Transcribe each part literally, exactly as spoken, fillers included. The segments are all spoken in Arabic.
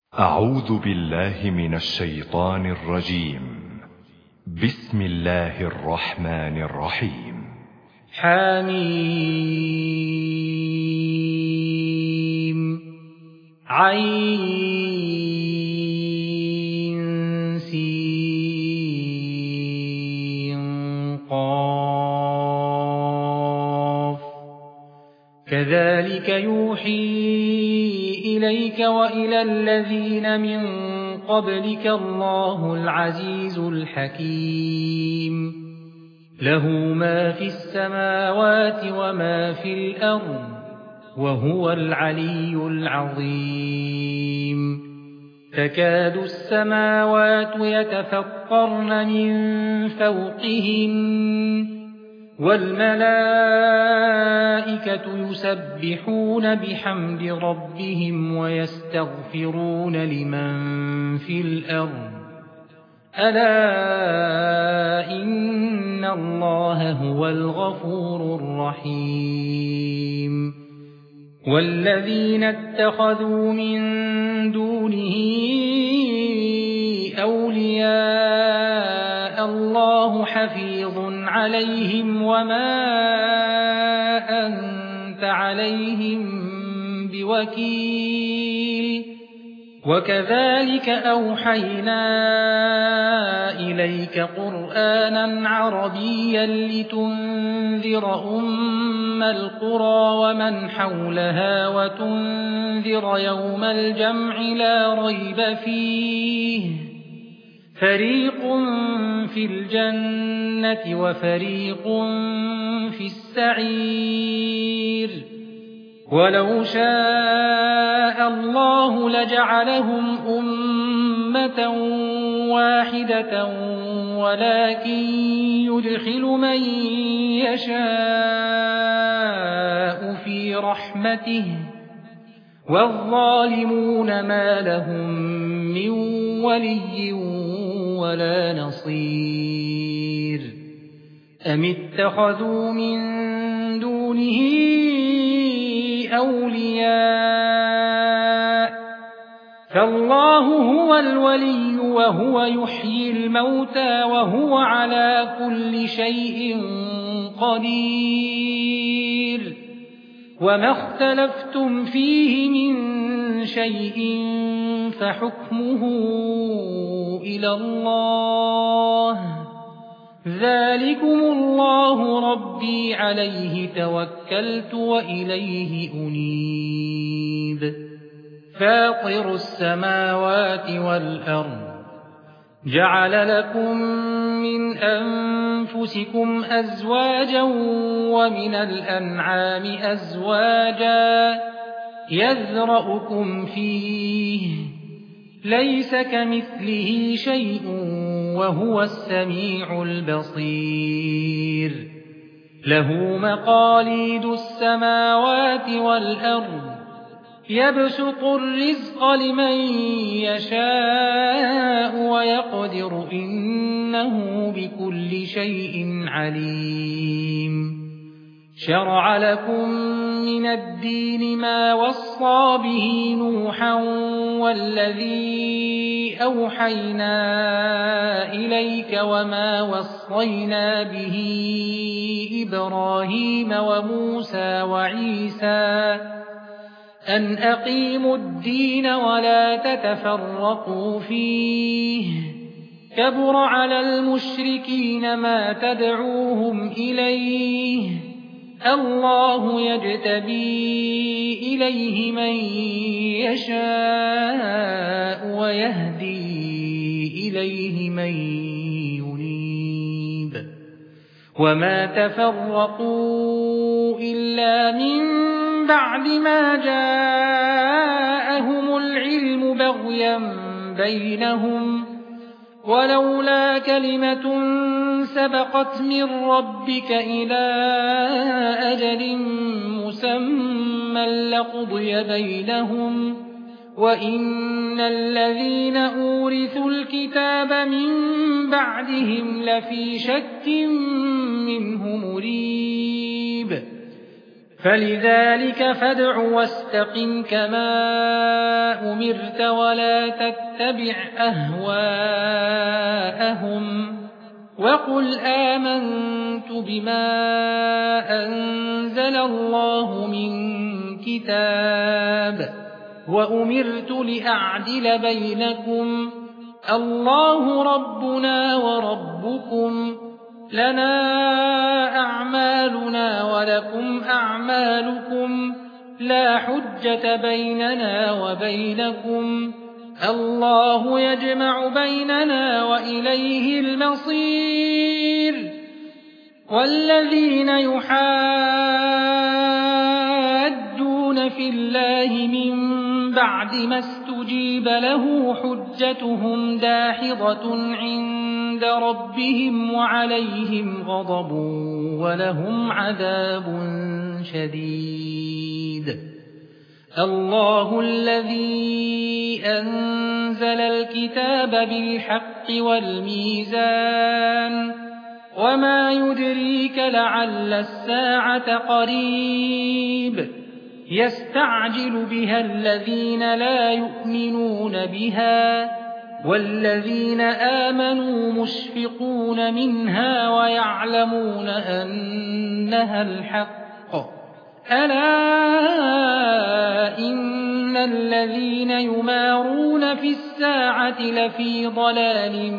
أعوذ بالله من الشيطان الرجيم. بسم الله الرحمن الرحيم. حميم عين سين قاف كذلك يوحي إليك وإلى الذين من قبلك الله العزيز الحكيم له ما في السماوات وما في الأرض وهو العلي العظيم تكاد السماوات يتفطرن من فوقهن والملائكة يسبحون بحمد ربهم ويستغفرون لمن في الأرض ألا إن الله هو الغفور الرحيم والذين اتخذوا من دونه أولياء الله حفيظ عليهم وما أنت عليهم بوكيل وكذلك أوحينا إليك قرآنا عربيا لتنذر أم القرى ومن حولها وتنذر يوم الجمع لا ريب فيه فريق في الجنة وفريق في السعير ولو شاء الله لجعلهم أمة واحدة ولكن يدخل من يشاء في رحمته والظالمون ما لهم من ولي ولا نصير أم اتخذوا من دونه أولياء فالله هو الولي وهو يحيي الموتى وهو على كل شيء قدير وما اختلفتم فيه من شيء فحكمه إلى الله ذلكم الله ربي عليه توكلت وإليه أنيب فاطر السماوات والأرض جعل لكم من أنفسكم أزواجا ومن الأنعام أزواجا يذرأكم فيه ليس كمثله شيء وهو السميع البصير له مقاليد السماوات والأرض يبسط الرزق لمن يشاء ويقدر إنه بكل شيء عليم شرع لكم من الدين ما وصى به نوحا والذي أوحينا إليك وما وصينا به إبراهيم وموسى وعيسى أن أقيموا الدين ولا تتفرقوا فيه كبر على المشركين ما تدعوهم إليه الله يجتبي إليه من يشاء ويهدي إليه من ينيب وما تفرقوا إلا من بعد ما جاءهم العلم بغيا بينهم ولولا كلمة سبقت من ربك إلى أجل مسمى لقضي بينهم وإن الذين أورثوا الكتاب من بعدهم لفي شك منه مريب فلذلك فادع واستقم كما أمرت ولا تتبع أهواءهم وقل آمنت بما أنزل الله من كتاب وأمرت لأعدل بينكم الله ربنا وربكم لنا أعمالنا ولكم أعمالكم لا حجة بيننا وبينكم الله يجمع بيننا وإليه المصير والذين يحادون في الله من بعد ما استجيب له حجتهم داحضة عند ربهم وعليهم غضب ولهم عذاب شديد الله الذي أنزل الكتاب بالحق والميزان وما يدريك لعل الساعة قريب يستعجل بها الذين لا يؤمنون بها والذين آمنوا مشفقون منها ويعلمون أنها الحق ألا إن الذين يمارون في الساعة لفي ضلال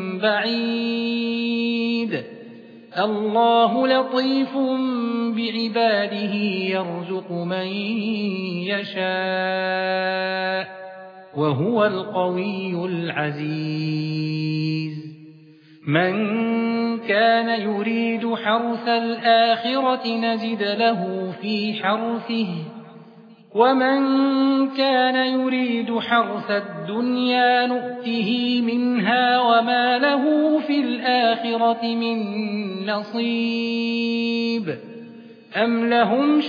بعيد الله لطيف بعباده يرزق من يشاء وهو القوي العزيز من كان يريد حرث الآخرة نزد له في حرثه ومن كان يريد حرث الدنيا نؤته منها وما له في الآخرة من نصيب أم لهم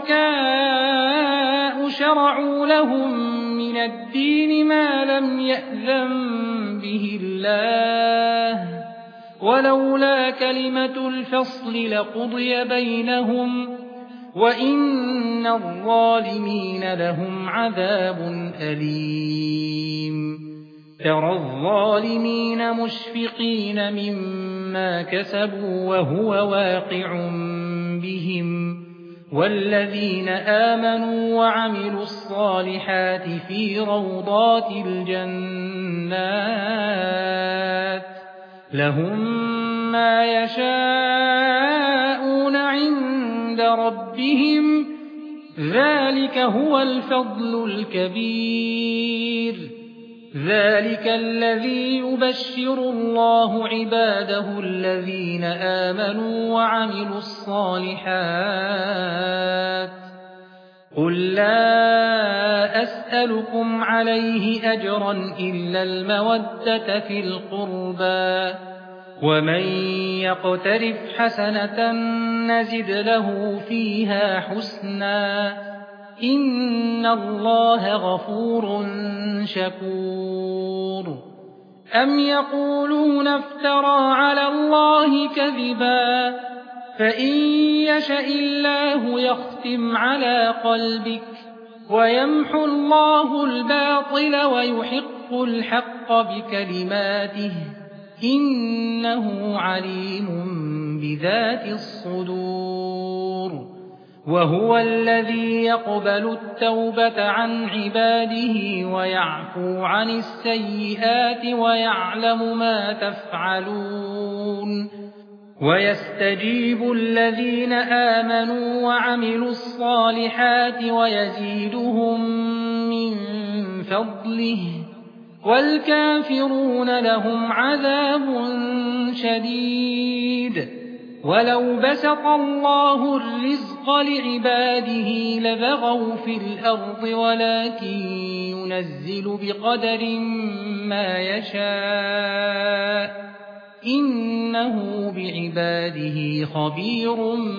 شركاء شرعوا لهم من الدين ما لم يأذن به الله ولولا كلمة الفصل لقضي بينهم وإن الظالمين لهم عذاب أليم ترى الظالمين مشفقين مما كسبوا وهو واقع بهم والذين آمنوا وعملوا الصالحات في روضات الجنات لهم ما يشاءون عند ربهم ذلك هو الفضل الكبير ذلك الذي يبشر الله عباده الذين آمنوا وعملوا الصالحات قل لا أسألكم عليه أجرا إلا المودة في القربى ومن يقترف حسنة نزد له فيها حسنا إن الله غفور شكور أم يقولون افترى على الله كذبا فإن يشأ الله يختم على قلبك ويمحو الله الباطل ويحق الحق بكلماته إنه عليم بذات الصدور وهو الذي يقبل التوبة عن عباده ويعفو عن السيئات ويعلم ما تفعلون ويستجيب الذين آمنوا وعملوا الصالحات ويزيدهم من فضله والكافرون لهم عذاب شديد ولو بسط الله الرزق لعباده لبغوا في الأرض ولكن ينزل بقدر ما يشاء إنه بعباده خبير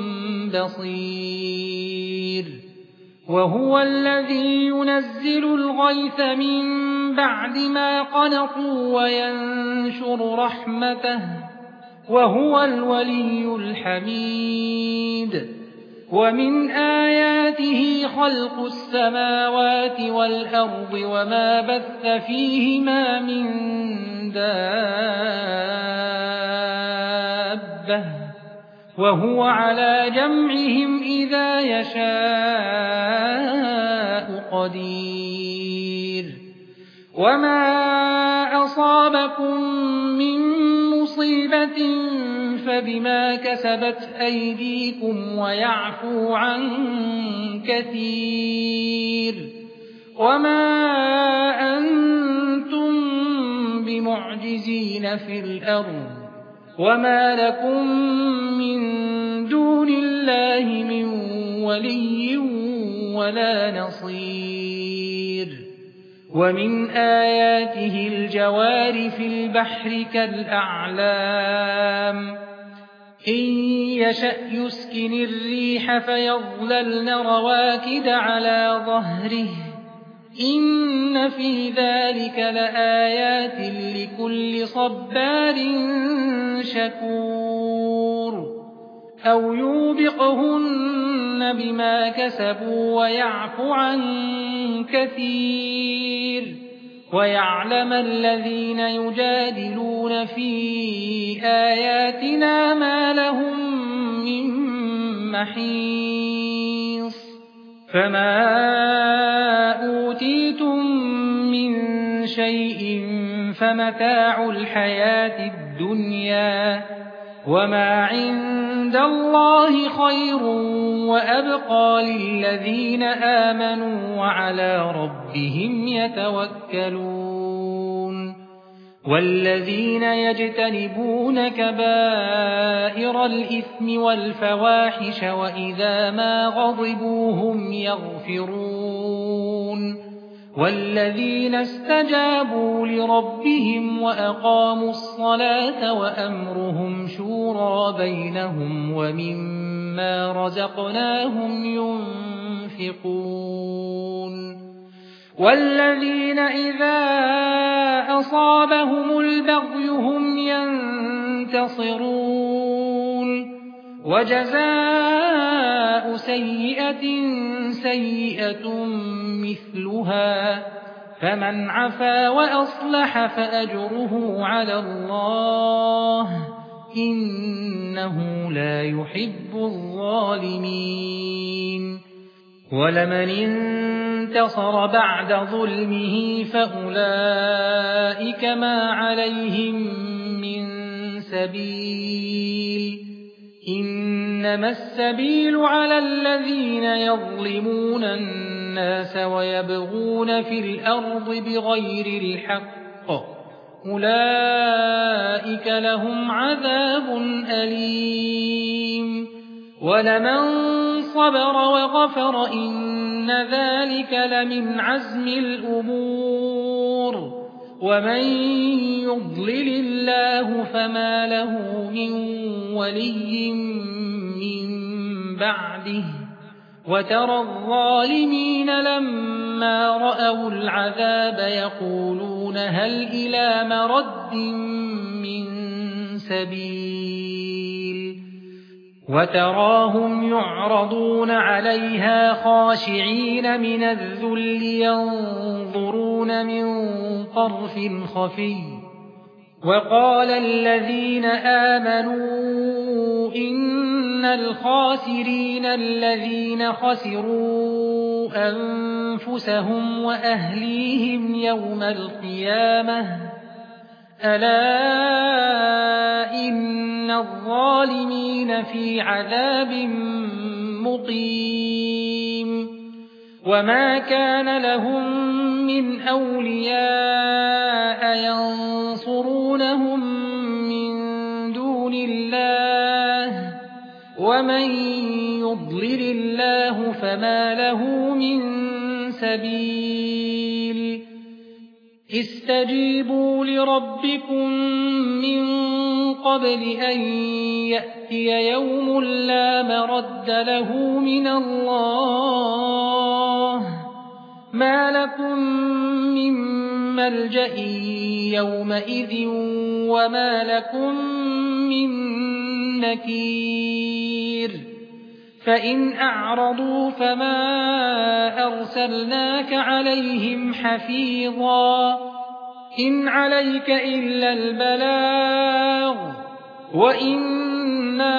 بصير وهو الذي ينزل الغيث من بعد ما قنطوا وينشر رحمته وهو الولي الحميد ومن آياته خلق السماوات والأرض وما بث فيهما من دابة وهو على جمعهم إذا يشاء قدير وما أصابكم من مصيبة فبما كسبت أيديكم ويعفو عن كثير وما أنتم بمعجزين في الأرض وما لكم من دون الله من ولي ولا نصير ومن آياته الجوار في البحر كالأعلام إن يشأ يسكن الريح فيظللن رواكد على ظهره إن في ذلك لآيات لكل صبار شكور أو يوبقهن بما كسبوا ويعفو عن كثير ويعلم الذين يجادلون في آياتنا ما لهم من محيص فما أوتيتم من شيء فمتاع الحياة الدنيا وما عند الله خير وأبقى للذين آمنوا وعلى ربهم يتوكلون والذين يجتنبون كبائر الإثم والفواحش وإذا ما غضبوا هم يغفرون والذين استجابوا لربهم وأقاموا الصلاة وأمرهم شورى بينهم ومما رزقناهم ينفقون والذين إذا أصابهم البغي هم ينتصرون وجزاء سيئة سيئة مثلها فمن عفا وأصلح فأجره على الله إنه لا يحب الظالمين ولمن انتصر بعد ظلمه فأولئك ما عليهم من سبيل إنما السبيل على الذين يظلمون الناس ويبغون في الأرض بغير الحق أولئك لهم عذاب أليم ولمن صبر وغفر إن ذلك لمن عزم الأمور ومن يضلل الله فما له من ولي من بعده وترى الظالمين لما رأوا العذاب يقولون هل إلى مرد من سبيل وتراهم يعرضون عليها خاشعين من الذل ينظرون من طرف خفي وقال الذين آمنوا إن الخاسرين الذين خسروا أنفسهم وأهليهم يوم القيامة ألا إن الظالمين في عذاب مقيم وما كان لهم من أولياء ينصرونهم من دون الله ومن يضلل الله فما له من سبيل استجيبوا لربكم من قبل أن يأتي يوم لا مرد له من الله ما لكم من ملجأ يومئذ وما لكم من نكير فإن أعرضوا فما أرسلناك عليهم حفيظا إن عليك إلا البلاغ وإنا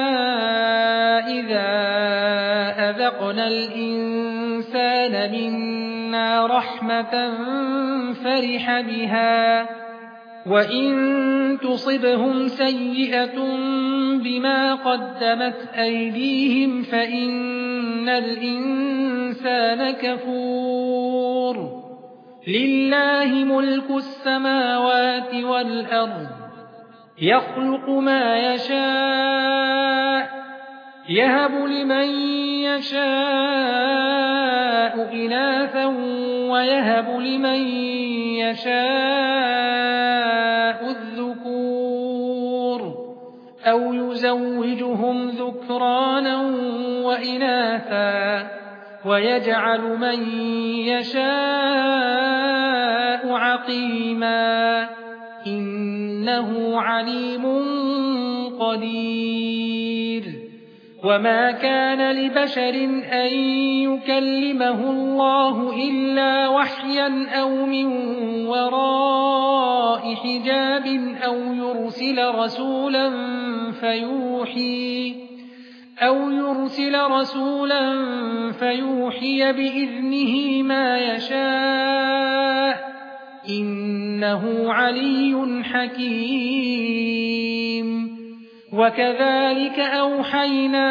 إذا أذقنا الإنسان منا رحمة فرح بها وإن تصبهم سيئة بما قدمت أيديهم فإن الإنسان كفور لله ملك السماوات والأرض يخلق ما يشاء يهب لمن يشاء إناثا ويهب لمن يشاء الذكور أو يزوجهم ذكرانا وإناثا ويجعل من يشاء عقيما إنه عليم قدير وما كان لبشر أن يكلمه الله إلا وحيا أو من وراء حجاب أو يرسل رسولا فيوحي أو يرسل رسولا فيوحي بإذنه ما يشاء إنه علي حكيم وكذلك أوحينا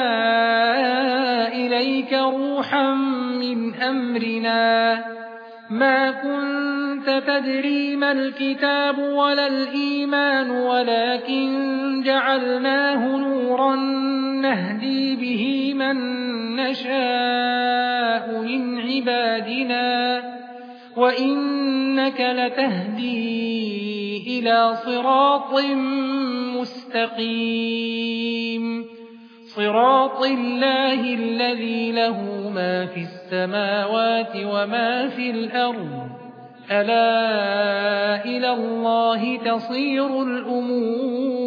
إليك روحا من أمرنا ما كنت تدري ما الكتاب ولا الإيمان ولكن جعلناه نورا نهدي به من نشاء من عبادنا وإنك لتهدي إلى صراط مستقيم صراط الله الذي له ما في السماوات وما في الأرض ألا إلى الله تصير الأمور